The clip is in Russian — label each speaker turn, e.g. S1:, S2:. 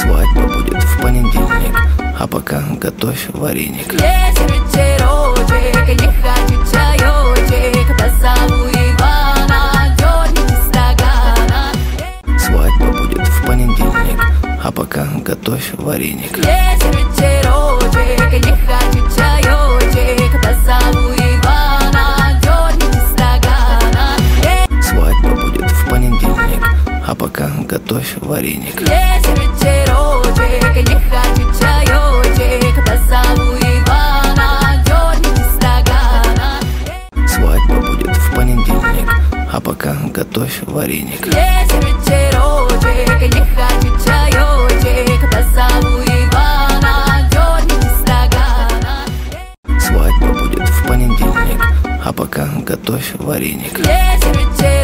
S1: Свадьба будет в понедельник, а пока готовь вареник.
S2: Если вечерочек, не хочу чаечек, позову Ивана, дерните стакана.
S1: Свадьба будет в понедельник, а пока готовь вареник.
S2: Если вечерочек, не хочу чаечек, позову Ивана, дерните стакана.
S1: Свадьба будет в понедельник, а пока готовь вареник.
S2: Если вечерочек, не хочу чаечек, позову Ивана, дерните стакана.
S1: Свадьба будет в понедельник, а пока готовь вареник.
S2: Если вечерочек, не хочу чаечек, позову Ивана, дерните стакана.
S1: Свадьба будет в понедельник, а пока готовь вареник.
S2: Если вечерочек,